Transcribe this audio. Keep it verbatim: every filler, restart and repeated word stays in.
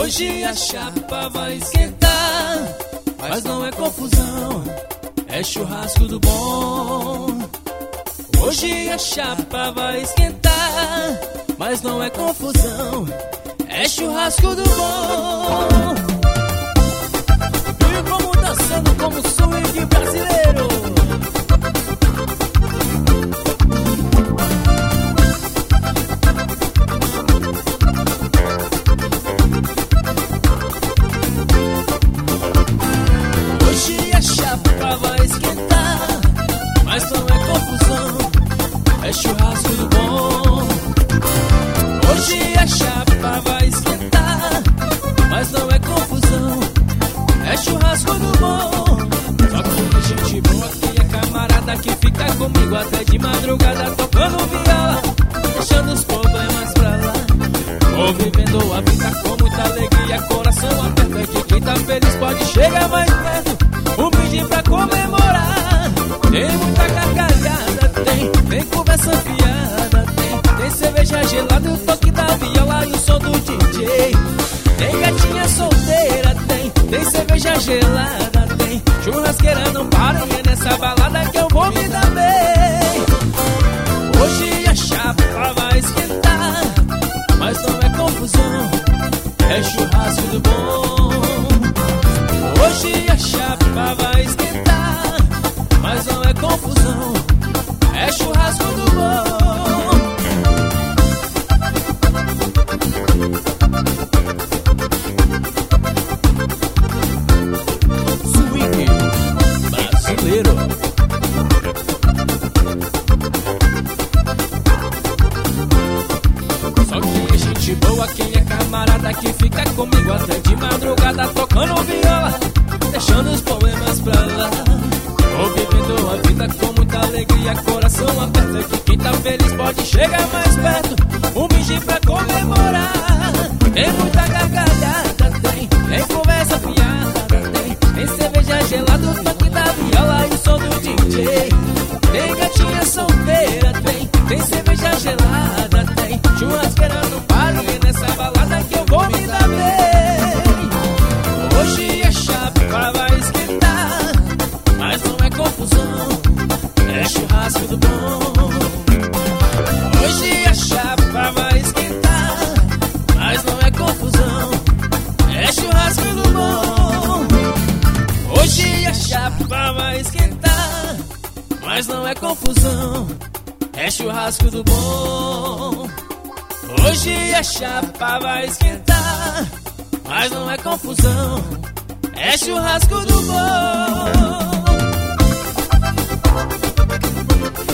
Hoje a chapa vai esquentar, mas não é confusão, é churrasco do bom. Hoje a chapa vai esquentar, mas não é confusão, é churrasco do bom. E vamos dançando como swing brasileiro. Hoje a chapa vai esquentar, mas não é confusão, é churrasco do bom. Hoje a chapa vai esquentar, mas não é confusão, é churrasco do bom. Só que gente boa, que é camarada que fica comigo até de madrugada tocando viola, deixando os problemas pra lá. Vou vivendo a vida com muita alegria, coração aberto, é que quem tá feliz pode chegar mais perto. Um brinde pra comemorar, tem muita gargalhada, tem, tem conversa fiada, tem, tem cerveja gelada, o toque da viola e o som do D J. Tem gatinha solteira, tem, tem cerveja gelada, tem churrasqueira, não para, e é nessa balada que eu vou me dar bem. Hoje a chapa vai esquentar, mas não é confusão, é churrasco do bom. Hoje a chapa vai esquentar, mas não é confusão, é churrasco do bom. Swing brasileiro. Só que é gente boa, quem é camarada que fica comigo até de madrugada tocando viola, deixando os problemas pra lá. Vou vivendo a vida com muita alegria, coração aberto, é que quem tá feliz pode chegar mais perto. Um brinde pra comemorar, tem muita gargalhada, tem, tem conversa fiada, tem, tem cerveja gelada, o toque da viola e o som do D J. Tem gatinha solteira, tem, tem cerveja gelada, tem churrasqueira no palio, e nessa balada que eu vou me dar bem. Hoje a chapa vai esquentar, mas não é confusão, é churrasco do bom. Hoje a chapa vai esquentar, mas não é confusão, é churrasco do bom. Hoje a chapa vai esquentar, mas não é confusão, é churrasco do bom. Hoje a chapa vai esquentar, mas não é confusão, é churrasco do bom.